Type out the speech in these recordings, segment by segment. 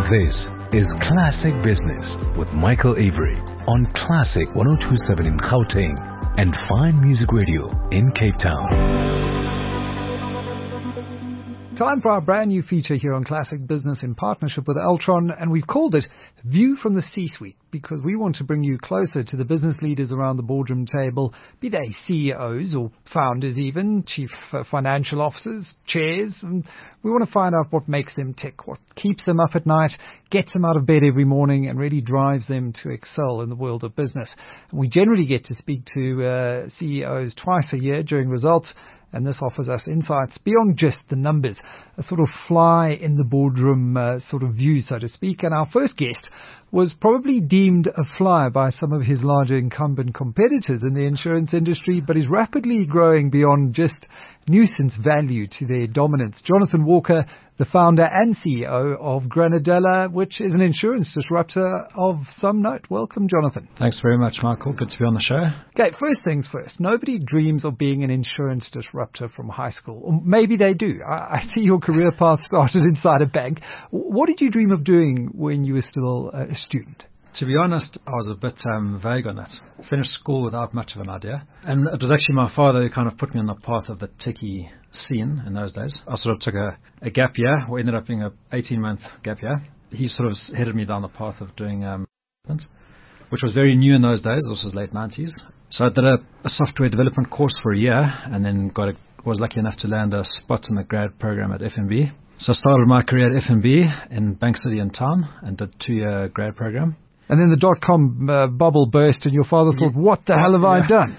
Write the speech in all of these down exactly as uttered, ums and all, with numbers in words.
This is Classic Business with Michael Avery on Classic one oh two point seven in Gauteng and Fine Music Radio in Cape Town. Time for our brand new feature here on Classic Business in partnership with Altron, and we've called it View from the C-Suite because we want to bring you closer to the business leaders around the boardroom table, be they C E Os or founders even, chief uh, financial officers, chairs. And we want to find out what makes them tick, what keeps them up at night, gets them out of bed every morning and really drives them to excel in the world of business. And we generally get to speak to uh, C E Os twice a year during results. And this offers us insights beyond just the numbers, a sort of fly in the boardroom uh, sort of view, so to speak. And our first guest was probably deemed a fly by some of his larger incumbent competitors in the insurance industry, but is rapidly growing beyond just nuisance value to their dominance. Jonathan Walker, the founder and C E O of Granadella, which is an insurance disruptor of some note. Welcome, Jonathan. Thanks very much, Michael. Good to be on the show. Okay, first things first. Nobody dreams of being an insurance disruptor from high school. Or maybe they do. I, I see your career path started inside a bank. What did you dream of doing when you were still a student? To be honest, I was a bit um, vague on that. Finished school without much of an idea. And it was actually my father who kind of put me on the path of the techie scene in those days. I sort of took a, a gap year, what ended up being an eighteen-month gap year. He sort of headed me down the path of doing um, which was very new in those days. This was late nineties. So I did a, a software development course for a year and then got a, was lucky enough to land a spot in the grad program at F N B. So I started my career at F N B in Bank City in town and did a two-year grad program. And then the dot-com uh, bubble burst and your father thought, what the hell have yeah. I done?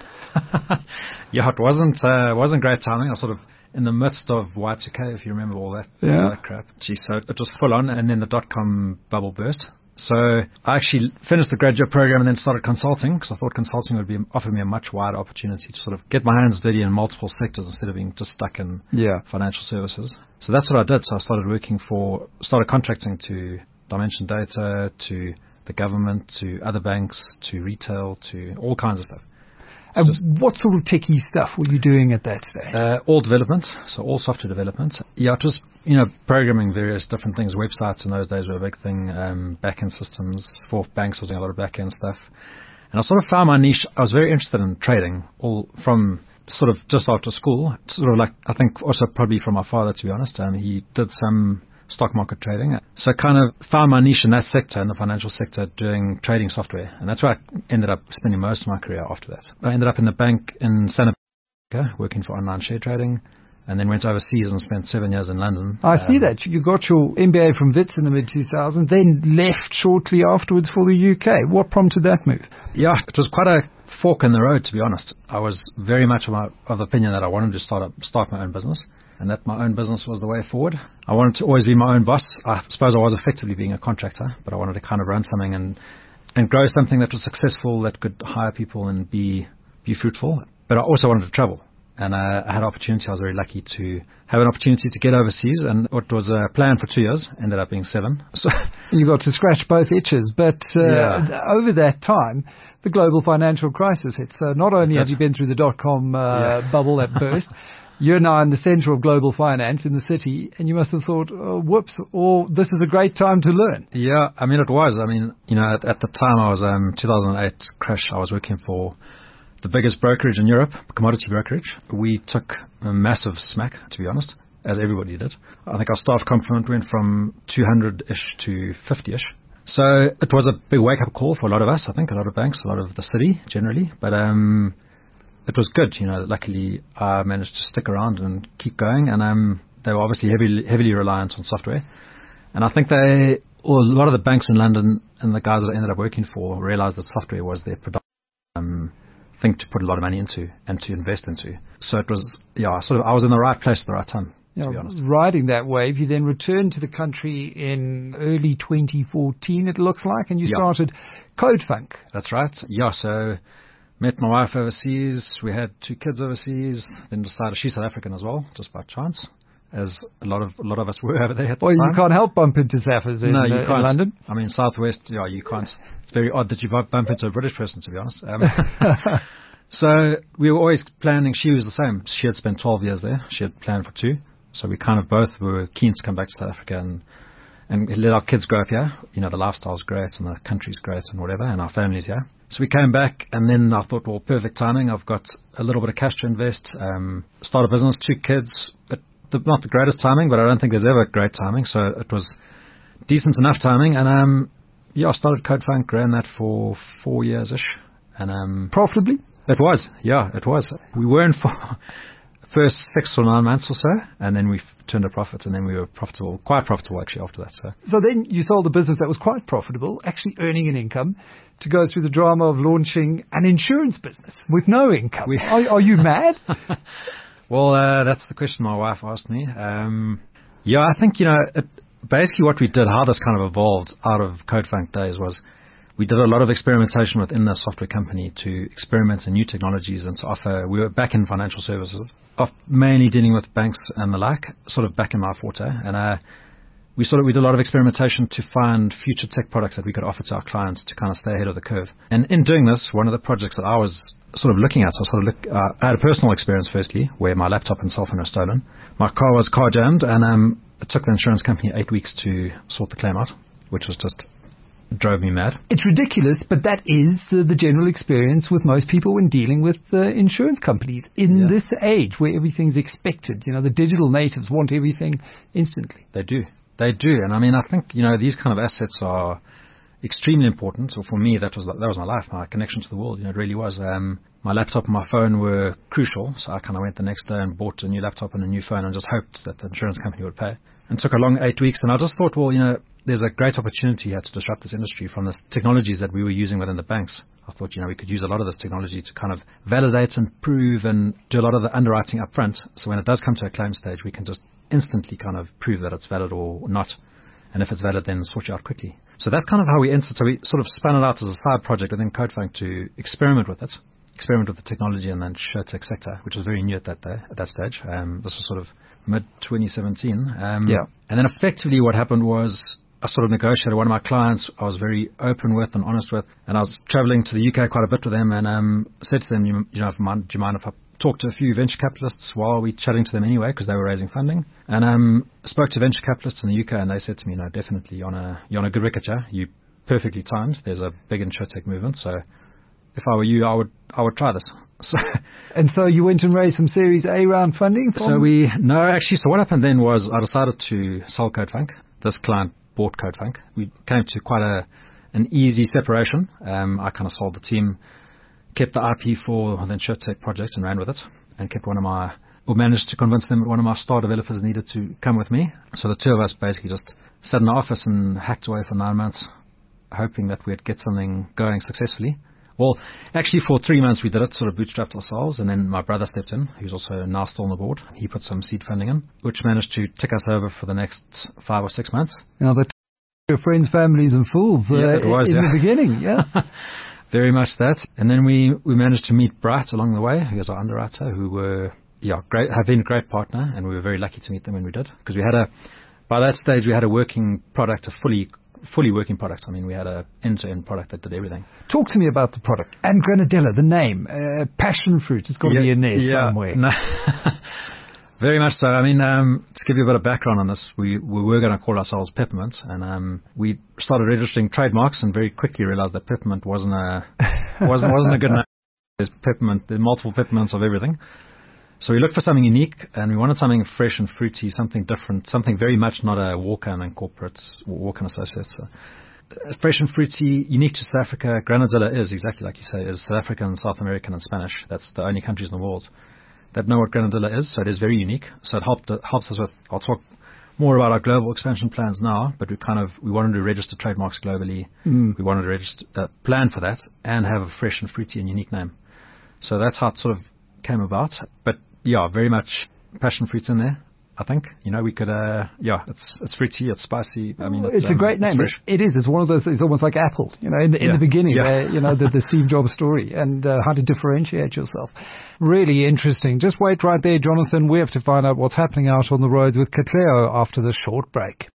yeah, it wasn't uh, wasn't great timing. I was sort of in the midst of Y two K, if you remember all that, yeah. all that crap. Gee, so it was full on, and then the dot-com bubble burst. So I actually finished the graduate program and then started consulting because I thought consulting would be offer me a much wider opportunity to sort of get my hands dirty in multiple sectors instead of being just stuck in yeah. financial services. So that's what I did. So I started working for, started contracting to Dimension Data, to the government, to other banks, to retail, to all kinds of stuff. And uh, what sort of techie stuff were you doing at that stage? Uh, all development, so all software development. Yeah, it was, you know, programming various different things. Websites in those days were a big thing. Um, back-end systems for banks, I was doing a lot of back-end stuff. And I sort of found my niche. I was very interested in trading, all from sort of just after school. Sort of like, I think also probably from my father, to be honest. Um, he did some stock market trading. So I kind of found my niche in that sector, in the financial sector, doing trading software. And that's where I ended up spending most of my career after that. I ended up in the bank in Santa Monica, working for online share trading, and then went overseas and spent seven years in London. I um, see that. You got your M B A from Wits in the mid two thousands, then left shortly afterwards for the U K. What prompted that move? Yeah, it was quite a fork in the road, to be honest. I was very much of, my, of the opinion that I wanted to start up, start my own business, and that my own business was the way forward. I wanted to always be my own boss. I suppose I was effectively being a contractor, but I wanted to kind of run something and, and grow something that was successful, that could hire people and be be fruitful. But I also wanted to travel. And uh, I had an opportunity. I was very lucky to have an opportunity to get overseas. And what was a plan for two years ended up being seven. So you got to scratch both itches. But uh, yeah. over that time, the global financial crisis hit. So not only have you been through the dot-com uh, yeah. bubble that burst, you're now in the center of global finance in the city, and you must have thought, oh, whoops, or this is a great time to learn. Yeah, I mean, it was. I mean, you know, at, at the time I was, um, two thousand eight crash, I was working for the biggest brokerage in Europe, commodity brokerage. We took a massive smack, to be honest, as everybody did. I think our staff complement went from two hundred-ish to fifty-ish. So it was a big wake-up call for a lot of us, I think, a lot of banks, a lot of the city generally. But um, it was good. You know, luckily I managed to stick around and keep going. And um, they were obviously heavily, heavily reliant on software. And I think they, or a lot of the banks in London and the guys that I ended up working for realized that software was their predominant um, thing to put a lot of money into and to invest into. So it was, yeah, sort of, I was in the right place at the right time. To be honest. Riding that wave, you then returned to the country in early twenty fourteen, it looks like, and you yeah. started CodeFunk. That's right. Yeah, so met my wife overseas. We had two kids overseas. Then decided she's South African as well, just by chance, as a lot of a lot of us were over there at the well, time. Well, you can't help bump into Saffers in, no, you uh, can't. in London. I mean, Southwest, yeah, you can't. It's very odd that you bump into a British person, to be honest. Um, so we were always planning. She was the same. She had spent twelve years there. She had planned for two. So we kind of both were keen to come back to South Africa and, and let our kids grow up here. You know, the lifestyle's great and the country's great and whatever, and our family's here. So we came back, and then I thought, well, perfect timing. I've got a little bit of cash to invest, um, start a business, two kids. But the, not the greatest timing, but I don't think there's ever great timing. So it was decent enough timing. And um, yeah, I started CodeFunk, ran that for four years-ish. And um, profitably? It was, yeah, it was. We weren't for first six or nine months or so, and then we turned a profit, and then we were profitable, quite profitable actually after that. So, so then you sold a business that was quite profitable, actually earning an income, to go through the drama of launching an insurance business with no income. We, are, are you mad? Well, uh, that's the question my wife asked me. Um, yeah, I think, you know, it, basically what we did, how this kind of evolved out of CodeFunk days was we did a lot of experimentation within the software company to experiment in new technologies and to offer. We were back in financial services, of mainly dealing with banks and the like, sort of back in my forte. And uh, we sort of we did a lot of experimentation to find future tech products that we could offer to our clients to kind of stay ahead of the curve. And in doing this, one of the projects that I was sort of looking at, so I sort of look, uh, I had a personal experience firstly, where my laptop and cell phone were stolen. My car was car jammed, and um, it took the insurance company eight weeks to sort the claim out, which was just drove me mad. It's ridiculous, but that is uh, the general experience with most people when dealing with uh, insurance companies in yeah. this age where everything's expected. You know, the digital natives want everything instantly. They do. They do. And I mean, I think, you know, these kind of assets are extremely important. So for me, that was that was my life, my connection to the world. You know, it really was. Um, my laptop and my phone were crucial. So I kind of went the next day and bought a new laptop and a new phone and just hoped that the insurance company would pay. And it took a long eight weeks. And I just thought, well, you know, there's a great opportunity here to disrupt this industry from the technologies that we were using within the banks. I thought, you know, we could use a lot of this technology to kind of validate and prove and do a lot of the underwriting up front. So when it does come to a claim stage, we can just instantly kind of prove that it's valid or not. And if it's valid, then sort you out quickly. So that's kind of how we entered. So we sort of spun it out as a side project within CodeFunk to experiment with it, experiment with the technology and then SureTech sector, which was very new at that day, at that stage. Um, this was sort of mid twenty seventeen. Um, yeah. And then effectively what happened was, I sort of negotiated one of my clients I was very open with and honest with, and I was traveling to the U K quite a bit with them, and um, said to them, you, you know, if, do you mind if I talk to a few venture capitalists while we're chatting to them anyway, because they were raising funding, and um, spoke to venture capitalists in the U K, and they said to me, no, definitely, you're on a, you're on a good wicket, yeah? You perfectly timed. There's a big insurtech movement, so if I were you, I would I would try this. So, and so you went and raised some Series A round funding? From so we, no, actually, so what happened then was I decided to sell CodeFunk. This client bought CodeFunk. We came to quite a an easy separation. Um, I kind of sold the team, kept the I P for the InsurTech project and ran with it, and kept one of my, or managed to convince them that one of my star developers needed to come with me. So the two of us basically just sat in the office and hacked away for nine months, hoping that we'd get something going successfully. Well, actually for three months we did it, sort of bootstrapped ourselves, and then my brother stepped in, who's also now still on the board. He put some seed funding in, which managed to tick us over for the next five or six months. Now, the your friends, families and fools uh, yeah, it was, in yeah. the beginning, yeah. Very much that. And then we, we managed to meet Bright along the way, who was our underwriter, who were, yeah, great, have been a great partner, and we were very lucky to meet them when we did, because we had a, by that stage we had a working product, a fully fully working product. I mean, we had a end-to-end product that did everything. Talk to me about the product. And Granadella, the name, uh, passion fruit, it's got to yeah, be in there yeah, somewhere. No. Very much so. I mean, um, to give you a bit of background on this, we, we were going to call ourselves Peppermint, and um, we started registering trademarks and very quickly realized that Peppermint wasn't a wasn't wasn't a good name. There's Peppermint, there's multiple Peppermints of everything. So we looked for something unique, and we wanted something fresh and fruity, something different, something very much not a Walker and Corporates, Walker and Associates. So, uh, fresh and fruity, unique to South Africa. Granadella is, exactly like you say, is South African, South American, and Spanish. That's the only countries in the world that know what Granadella is, so it is very unique. So it helped it helps us with, I'll talk more about our global expansion plans now, but we kind of, we wanted to register trademarks globally. Mm. We wanted to register, uh, plan for that and have a fresh and fruity and unique name. So that's how it sort of came about. But yeah, very much passion fruits in there, I think. You know, we could, uh, yeah, it's it's fruity, it's spicy. I mean, it's, it's a um, great name. It, it is. It's one of those, it's almost like Apple, you know, in the, in yeah. the beginning, yeah. where, you know, the, the Steve Jobs story and uh, how to differentiate yourself. Really interesting. Just wait right there, Jonathan. We have to find out what's happening out on the roads with Katlego after this short break.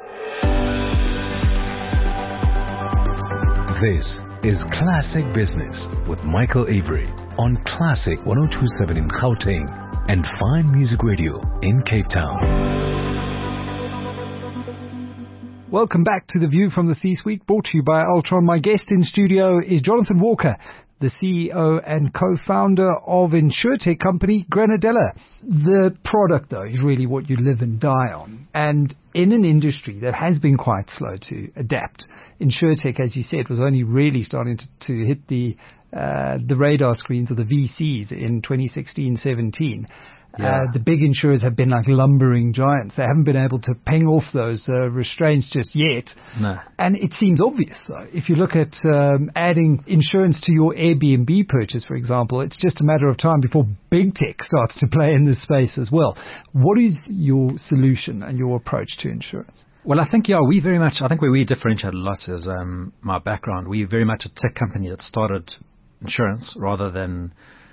This is Classic Business with Michael Avery on Classic one oh two point seven in Gauteng and Fine Music Radio in Cape Town. Welcome back to The View from the C-Suite, brought to you by Altron. My guest in studio is Jonathan Walker, the C E O and co-founder of insurtech company Granadella. The product, though, is really what you live and die on. And in an industry that has been quite slow to adapt, insurtech, as you said, was only really starting to, to hit the uh, the radar screens of the V Cs in twenty sixteen seventeen. Yeah. Uh, the big insurers have been like lumbering giants. They haven't been able to ping off those uh, restraints just yet. No. And it seems obvious, though. If you look at um, adding insurance to your Airbnb purchase, for example, it's just a matter of time before big tech starts to play in this space as well. What is your solution and your approach to insurance? Well, I think, yeah, we very much, I think where we differentiate a lot is um, my background. We're very much a tech company that started insurance rather than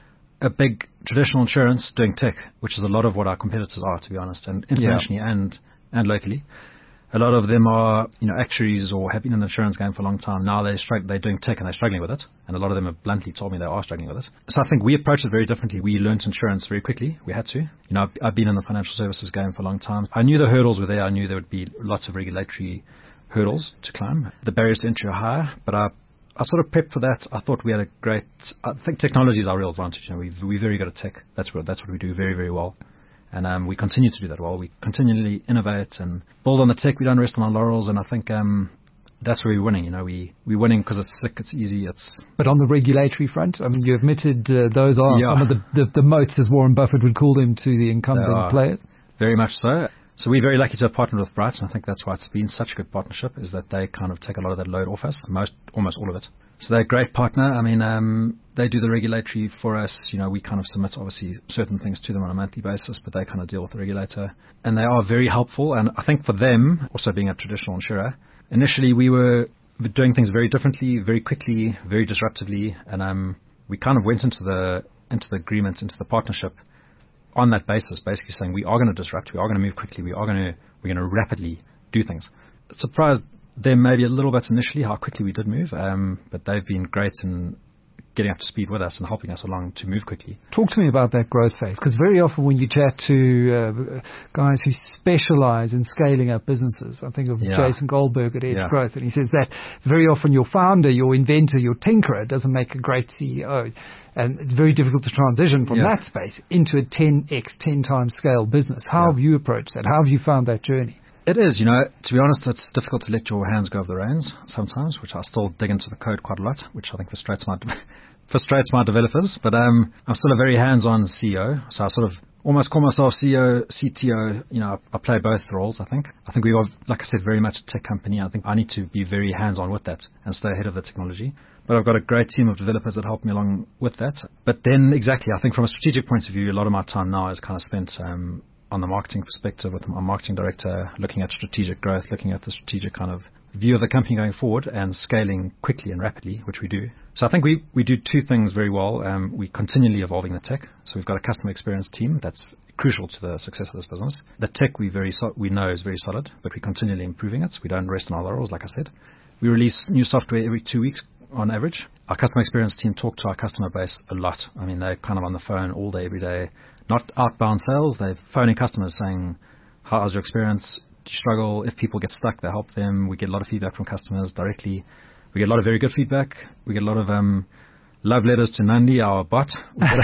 a big traditional insurance doing tech, which is a lot of what our competitors are, to be honest, and internationally yeah. and and locally. A lot of them are, you know, actuaries or have been in the insurance game for a long time. Now they're, strugg- they're doing tech and they're struggling with it, and a lot of them have bluntly told me they are struggling with it. So I think we approach it very differently. We learnt insurance very quickly. We had to. You know, I've, I've been in the financial services game for a long time. I knew the hurdles were there. I knew there would be lots of regulatory hurdles to climb. The barriers to entry are higher, but I I sort of prepped for that. I thought we had a great, I think technology is our real advantage. You know, we, we're very good at tech. That's what, that's what we do very, very well. And um, we continue to do that well. We continually innovate and build on the tech. We don't rest on our laurels. And I think um, that's where we're winning. You know, we, we're winning because it's slick, it's easy. It's But on the regulatory front, I mean, you admitted uh, those are yeah. some of the, the, the moats, as Warren Buffett would call them, to the incumbent players. Very much so. So we're very lucky to have partnered with Bright, and I think that's why it's been such a good partnership, is that they kind of take a lot of that load off us, most, almost all of it. So they're a great partner. I mean, um, they do the regulatory for us. You know, we kind of submit, obviously, certain things to them on a monthly basis, but they kind of deal with the regulator. And they are very helpful. And I think for them, also being a traditional insurer, initially we were doing things very differently, very quickly, very disruptively. And um, we kind of went into the into the agreement, into the partnership on that basis, basically saying we are going to disrupt, we are going to move quickly, we are going to we're going to rapidly do things. It surprised them maybe a little bit initially how quickly we did move, um, but they've been great in getting up to speed with us and helping us along to move quickly. Talk to me about that growth phase, because very often when you chat to uh, guys who specialize in scaling up businesses, I think of yeah. Jason Goldberg at Edge yeah. Growth, and he says that very often your founder, your inventor, your tinkerer doesn't make a great C E O. And it's very difficult to transition from yeah. that space into a ten x, ten times scale business. How yeah. have you approached that? How have you found that journey? It is, you know, to be honest, it's difficult to let your hands go of the reins sometimes, which I still dig into the code quite a lot, which I think frustrates my frustrates my developers. But um, I'm still a very hands-on C E O, so I sort of almost call myself C E O, C T O. You know, I, I play both roles, I think. I think we are, like I said, very much a tech company. I think I need to be very hands-on with that and stay ahead of the technology. But I've got a great team of developers that help me along with that. But then, exactly, I think from a strategic point of view, a lot of my time now is kind of spent um, on the marketing perspective with my marketing director, looking at strategic growth, looking at the strategic kind of view of the company going forward and scaling quickly and rapidly, which we do. So I think we, we do two things very well. Um, we're continually evolving the tech. So we've got a customer experience team that's crucial to the success of this business. The tech we very so- we know is very solid, but we're continually improving it. We don't rest on our laurels, like I said. We release new software every two weeks on average. Our customer experience team talk to our customer base a lot. I mean, they're kind of on the phone all day, every day. Not outbound sales. They're phoning customers saying, how's your experience? Do you struggle? If people get stuck, they help them. We get a lot of feedback from customers directly. We get a lot of very good feedback. We get a lot of um, love letters to Nandi, our bot. We get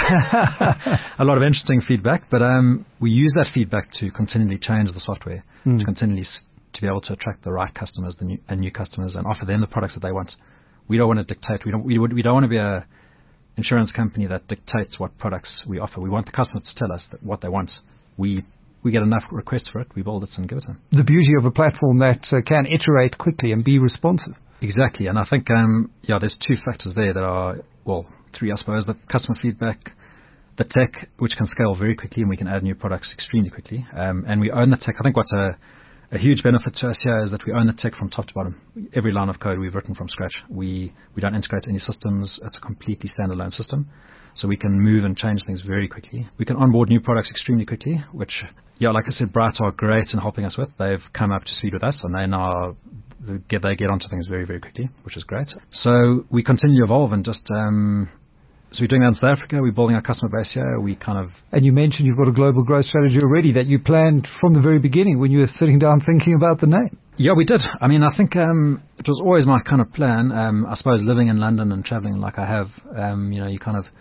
a, a lot of interesting feedback. But um, we use that feedback to continually change the software, mm. to continually s- to be able to attract the right customers the new, and new customers and offer them the products that they want. We don't want to dictate. We don't. We, we don't want to be a insurance company that dictates what products we offer. We want the customers to tell us that what they want. We we get enough requests for it. We build it and give it to them. The beauty of a platform that uh, can iterate quickly and be responsive. Exactly, and I think um, yeah, there's two factors there that are well, three I suppose: the customer feedback, the tech, which can scale very quickly, and we can add new products extremely quickly, um, and we own the tech. I think what's a A huge benefit to us here is that we own the tech from top to bottom. Every line of code we've written from scratch. We we don't integrate any systems. It's a completely standalone system. So we can move and change things very quickly. We can onboard new products extremely quickly, which, yeah, like I said, Bright are great in helping us with. They've come up to speed with us, and they now get they get onto things very, very quickly, which is great. So we continue to evolve and just um, So we're doing that in South Africa. We're building our customer base here. We kind of... And you mentioned you've got a global growth strategy already that you planned from the very beginning when you were sitting down thinking about the name. Yeah, we did. I mean, I think um, it was always my kind of plan. Um, I suppose living in London and traveling like I have, um, you know, you kind of...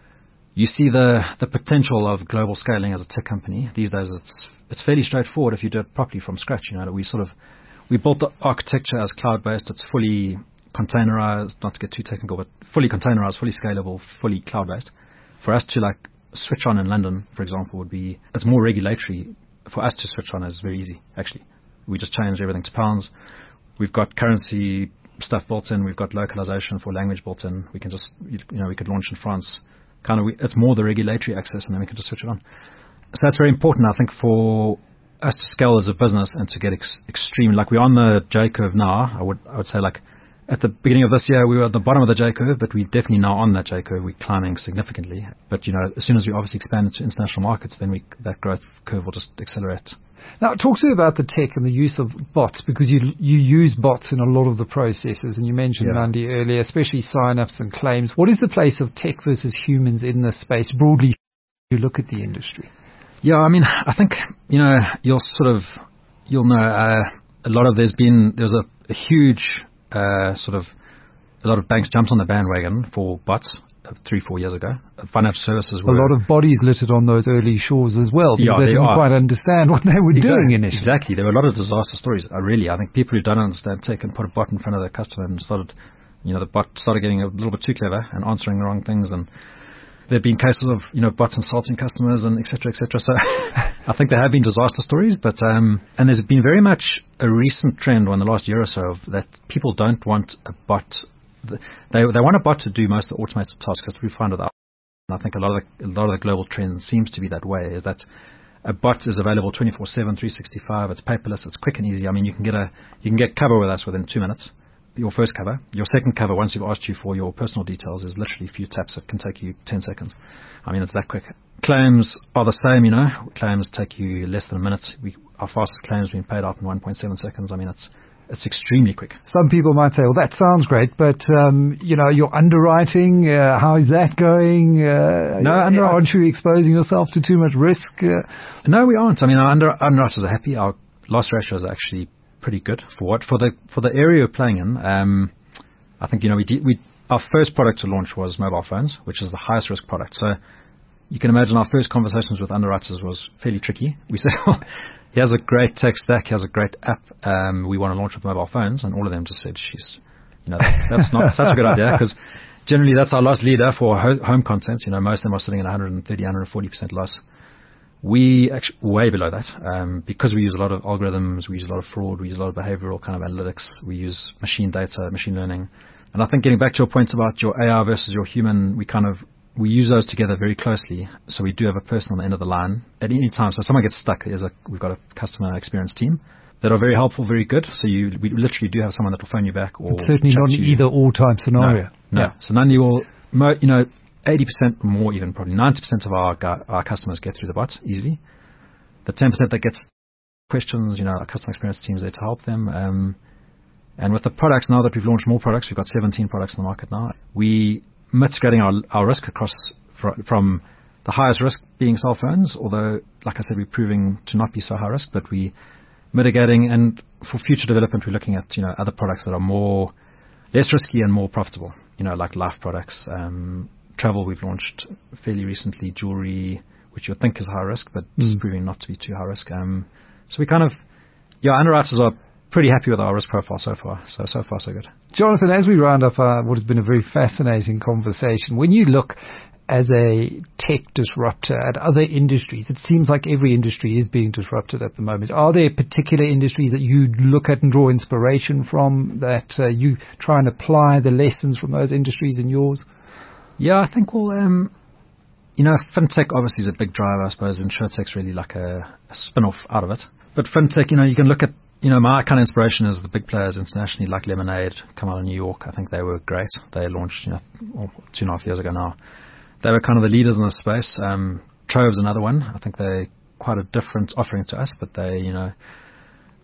You see the, the potential of global scaling as a tech company. These days it's it's fairly straightforward if you do it properly from scratch. You know, we sort of... We built the architecture as cloud-based. It's fully containerized, not to get too technical, but fully containerized, fully scalable, fully cloud-based. For us to like switch on in London, for example, would be, it's more regulatory. For us to switch on is very easy, actually. We just change everything to pounds. We've got currency stuff built in. We've got localization for language built in. We can just, you know, we could launch in France. Kind of, we, it's more the regulatory access, and then we can just switch it on. So that's very important, I think, for us to scale as a business and to get ex- extreme. Like we're on the J curve now. I would I would say like at the beginning of this year we were at the bottom of the J curve, but we're definitely now on that J curve. We're climbing significantly. But you know, as soon as we obviously expand into international markets, then we that growth curve will just accelerate. Now, talk to me about the tech and the use of bots, because you you use bots in a lot of the processes, and you mentioned yeah. Nandi earlier, especially sign-ups and claims. What is the place of tech versus humans in this space, broadly, you look at the industry? Yeah, I mean, I think, you know, you'll sort of, you'll know uh, a lot of, there's been, there's a, a huge uh, sort of, a lot of banks jumped on the bandwagon for bots uh, three, four years ago. Uh, financial services were... A lot of bodies littered on those early shores as well, because yeah, they, they didn't are. quite understand what they were exactly, doing initially. Exactly. There were a lot of disaster stories. Uh, really, I think people who don't understand tech and put a bot in front of their customer and started, you know, the bot started getting a little bit too clever and answering the wrong things, and there have been cases of, you know, bots insulting customers and et cetera, et cetera. So I think there have been disaster stories, but, um, and there's been very much a recent trend in the last year or so of that people don't want a bot. They, they want a bot to do most of the automated tasks, as we find with our, and I think a lot of the, a lot of the global trend seems to be that way, is that a bot is available twenty-four seven, three sixty-five. It's paperless. It's quick and easy. I mean, you can get a, you can get cover with us within two minutes. Your first cover. Your second cover, once you've asked you for your personal details, is literally a few taps. It can take you ten seconds. I mean, it's that quick. Claims are the same, you know. Claims take you less than a minute. We, our fastest claims being paid out in one point seven seconds. I mean, it's it's extremely quick. Some people might say, well, that sounds great, but, um, you know, your underwriting, uh, how is that going? Uh, no, under- aren't you exposing yourself to too much risk? Uh, no, we aren't. I mean, our under- underwriters are happy. Our loss ratio is actually pretty good for what for the for the area we're playing in. Um, I think you know we de- we our first product to launch was mobile phones, which is the highest risk product. So you can imagine our first conversations with underwriters was fairly tricky. We said, well, he has a great tech stack, he has a great app. Um, we want to launch with mobile phones, and all of them just said, "She's, you know, that's that's not such a good idea," because generally that's our loss leader for ho- home content. You know, most of them are sitting at one hundred thirty, one hundred forty percent loss. We actually way below that um, because we use a lot of algorithms, we use a lot of fraud, we use a lot of behavioral kind of analytics, we use machine data, machine learning. And I think getting back to your point about your A I versus your human, we kind of we use those together very closely. So we do have a person on the end of the line at any time. So if someone gets stuck, there's a we've got a customer experience team that are very helpful, very good. So you we literally do have someone that will phone you back, or it's certainly not an either or type scenario. No, no. Yeah. So Nandi will, you know. eighty percent more, even probably ninety percent of our our customers get through the bots easily. The ten percent that gets questions, you know, our customer experience teams there to help them. Um, and with the products, now that we've launched more products, we've got seventeen products in the market now. We mitigating our our risk across fr- from the highest risk being cell phones, although, like I said, we're proving to not be so high risk, but we mitigating, and for future development, we're looking at, you know, other products that are more less risky and more profitable, you know, like life products. Um, Travel we've launched fairly recently, jewelry, which you would think is high risk, but mm. it's proving not to be too high risk. Um, so we kind of, yeah, underwriters are pretty happy with our risk profile so far. So, so far so good. Jonathan, as we round up uh, what has been a very fascinating conversation, when you look as a tech disruptor at other industries, it seems like every industry is being disrupted at the moment. Are there particular industries that you look at and draw inspiration from, that uh, you try and apply the lessons from those industries in yours? Yeah, I think, well, um, you know, fintech obviously is a big driver, I suppose. Insurtech's really like a, a spin-off out of it. But fintech, you know, you can look at, you know, my kind of inspiration is the big players internationally, like Lemonade, come out of New York. I think they were great. They launched, you know, two and a half years ago now. They were kind of the leaders in this space. Um, Trove's another one. I think they're quite a different offering to us, but they, you know,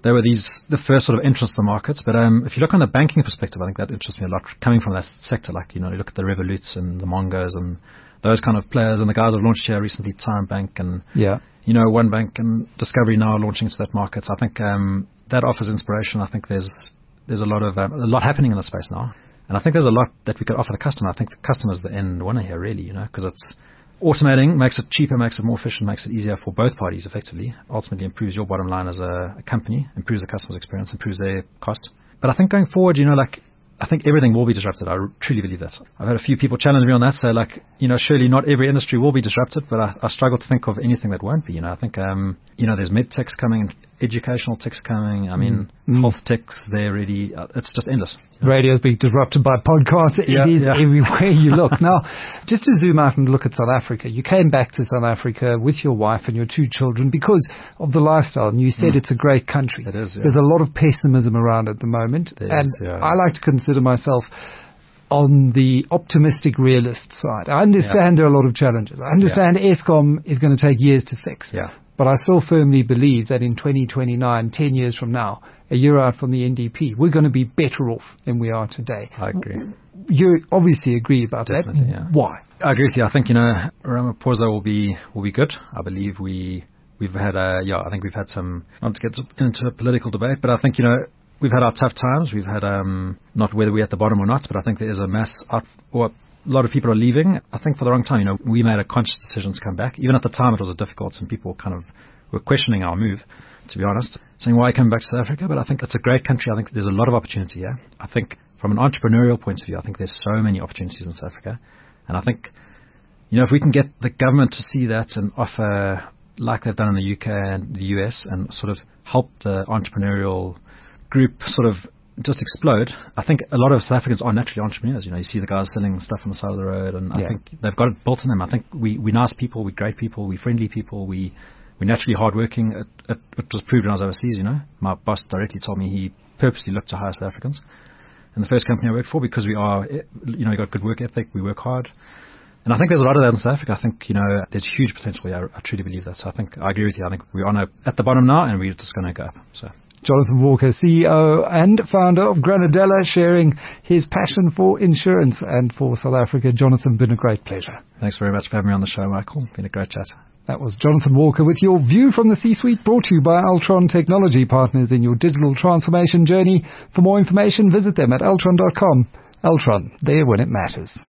they were these the first sort of entrance to the markets. But um, if you look on the banking perspective, I think that interests me a lot, coming from that sector. Like, you know, you look at the Revoluts and the Mongos and those kind of players, and the guys have launched here recently, Time Bank and, yeah. you know, One Bank and Discovery now launching into that market. So I think um, that offers inspiration. I think there's there's a lot of um, a lot happening in the space now. And I think there's a lot that we could offer the customer. I think the customer is the end winner here, really, you know, because it's automating, makes it cheaper, makes it more efficient, makes it easier for both parties effectively. Ultimately improves your bottom line as a, a company, improves the customer's experience, improves their cost. But I think going forward, you know, like, I think everything will be disrupted. I truly believe that. I've had a few people challenge me on that. So, like, you know, surely not every industry will be disrupted, but I, I struggle to think of anything that won't be. You know, I think, um, you know, there's med techs coming, educational techs coming. I mean, mm. health techs, they're really, uh, it's just endless. You know? Radio's being disrupted by podcasts. It yeah, is yeah. everywhere you look. Now, just to zoom out and look at South Africa, you came back to South Africa with your wife and your two children because of the lifestyle, and you said mm. it's a great country. It is, yeah. There's a lot of pessimism around at the moment, there and is, yeah. I like to consider myself on the optimistic realist side. I understand yeah. there are a lot of challenges. I understand yeah. Eskom is going to take years to fix. Yeah. But I still firmly believe that in twenty twenty-nine, ten years from now, a year out from the N D P, we're going to be better off than we are today. I agree. You obviously agree about Definitely, that. Yeah. Why? I agree with you. I think, you know, Ramaphosa will be will be good. I believe we we've had a yeah. I think we've had some, not to get into a political debate, but I think, you know, we've had our tough times. We've had um not whether we're at the bottom or not, but I think there is a mass out or. A lot of people are leaving, I think, for the wrong time. You know, we made a conscious decision to come back. Even at the time, it was difficult, and people kind of were questioning our move, to be honest, saying, why come back to South Africa? But I think it's a great country. I think there's a lot of opportunity here. I think from an entrepreneurial point of view, I think there's so many opportunities in South Africa. And I think, you know, if we can get the government to see that and offer, like they've done in the U K and the U S, and sort of help the entrepreneurial group sort of just explode. I think a lot of South Africans are naturally entrepreneurs. You know, you see the guys selling stuff on the side of the road, and yeah. I think they've got it built in them. I think we, we're nice people, we're great people, we're friendly people, we, we're naturally hardworking. It, it, it was proved when I was overseas, you know. My boss directly told me he purposely looked to hire South Africans in the first company I worked for because we are, you know, we got good work ethic, we work hard. And I think there's a lot of that in South Africa. I think, you know, there's huge potential here. I, I truly believe that. So I think, I agree with you. I think we're on a, at the bottom now, and we're just going to go up. So. Jonathan Walker, C E O and founder of Granadella, sharing his passion for insurance and for South Africa. Jonathan, been a great pleasure. Thanks very much for having me on the show, Michael. Been a great chat. That was Jonathan Walker with your view from the C-Suite, brought to you by Altron Technology, partners in your digital transformation journey. For more information, visit them at altron dot com. Altron, there when it matters.